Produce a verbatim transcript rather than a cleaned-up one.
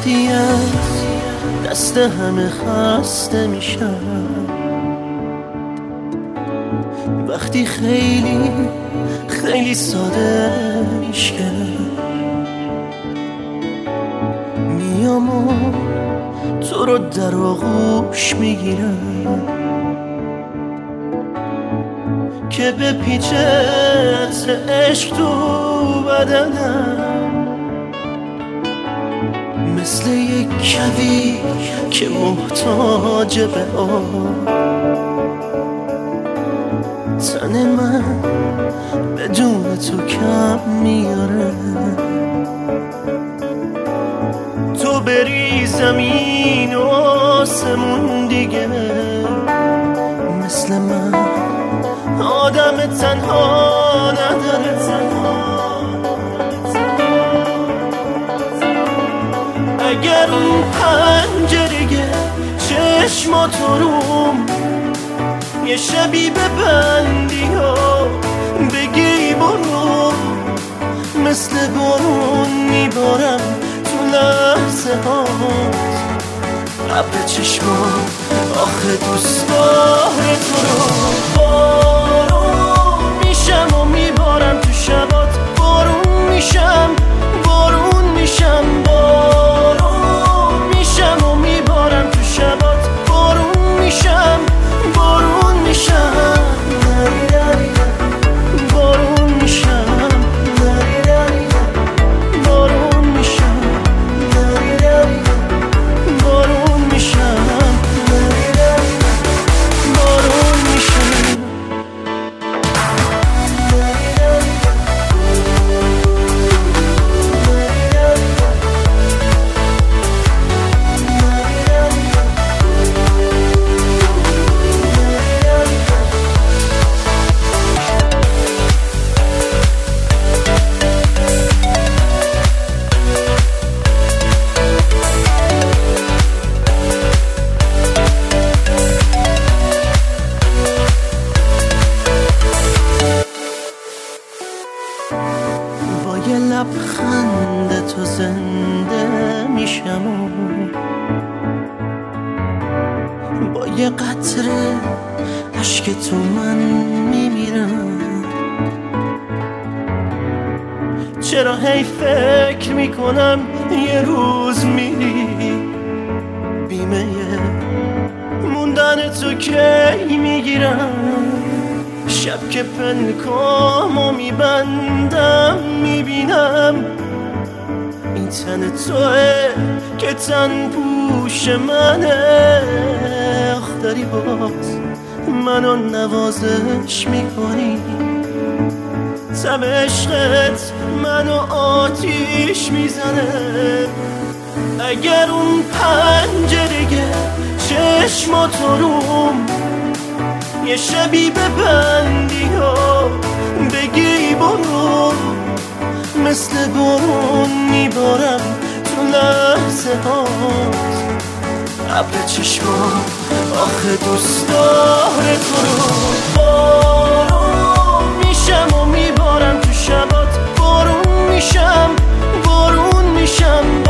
وقتی از دست همه خسته میشم، وقتی خیلی خیلی ساده میشم، میام و تو رو در آغوش میگیرم که به پیچت عشق تو بدنم، مثل یک کویر که محتاج به آب. تن من بدون تو کم میاره، تو بری زمین و آسمون دیگه مثل من آدم تنها نداره. اگر اون پنجره چشماتو روم یه شبی ببندی ها بگی برو، مثل بارون میبارم تو لحظه هات ابر چشمان. آخه دوست داره تو رو بارون میشم و میبارم تو شبات، بارون میشم بارون میشم بارون میشم و میبارم تو شبات، بارون میشم بارون میشم بارون میشم بارون میشم بارون میشم بارون میشم. با یه لبخند تو زنده میشم و با یه قطره عشق تو من میمیرم. چرا هی فکر میکنم یه روز میری، بیمه موندن تو کی میگیرم. شب که پنکامو میبندم میبینم این تن توه که تن پوش منه. آخ داری باز منو نوازش میکنی، تب عشقت منو آتیش میزنه. اگر اون پنجره چشماتو روم یه شبی ببندی ها بگی برو، مثل بارون میبارم تو لحظه هات ابر چشمان. آخه دوست داره تو رو بارون میشم و میبارم تو شبات، بارون میشم بارون میشم